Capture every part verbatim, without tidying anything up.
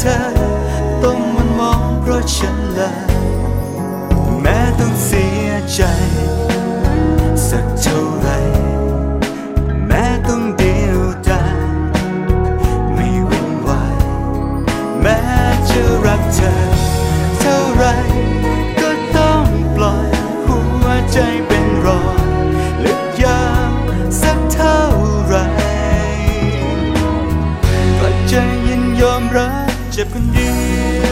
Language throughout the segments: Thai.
ธอต้องมันมองเพราะฉันเลยแม้ต้องเสียใจสักเท่าไรแม้ต้องเดียวดายไม่หวั่นไหวแม้จะรักเธอเท่าไรก็ต้องปล่อยหัวใจเป็นรอยลึกยาวสักเท่าไรก็จะยินยอมรับเจ็บคนเดีย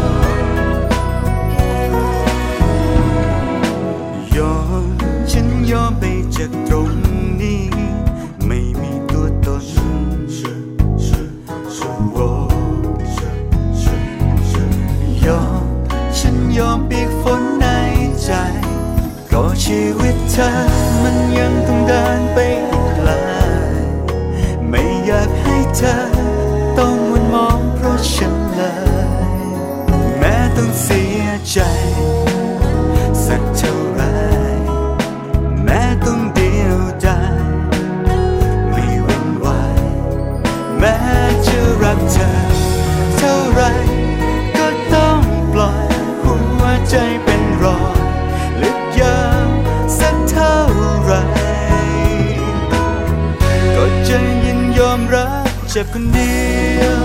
วยอมฉันยอมไปจากตรงนี้ไม่มีตัวตนยอมฉันยอมเปียกฝนในใจเพราะชีวิตเธอมันยังต้องเดินไปไกลไม่อยากให้เธอต้องมันมองเพราะฉันเลยแม้ต้องเสียใจสักเท่าไรแม้ต้องเดียวดายไม่หวั่นไหวแม้จะรักเธอเท่าไรก็ต้องปล่อยหัวใจเป็นรอยลึกยาวสักเท่าไรก็จะยินยอมรับเจ็บคนเดียว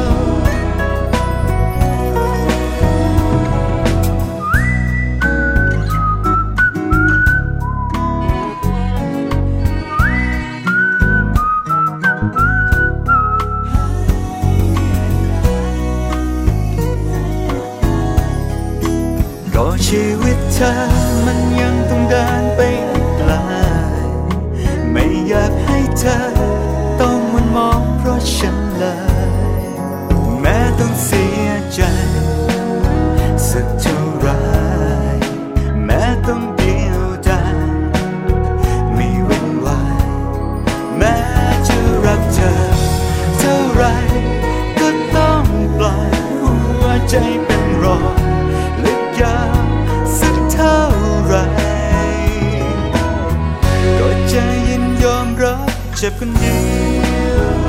ก็ชีวิตเธอมันยังต้องเดินไปไกลไม่อยากให้เธอต้องมันมองเพราะฉันเลยแม้ต้องเสียใจสักเท่าไรแม้ต้องเดียวดายไม่หวั่นไหวแม้จะรักเธอเท่าไรก็ต้องปล่อยหัวใจเป็นรอยลึกยาวสักเท่าไรก็จะยินยอมรับเจ็บคนเดียว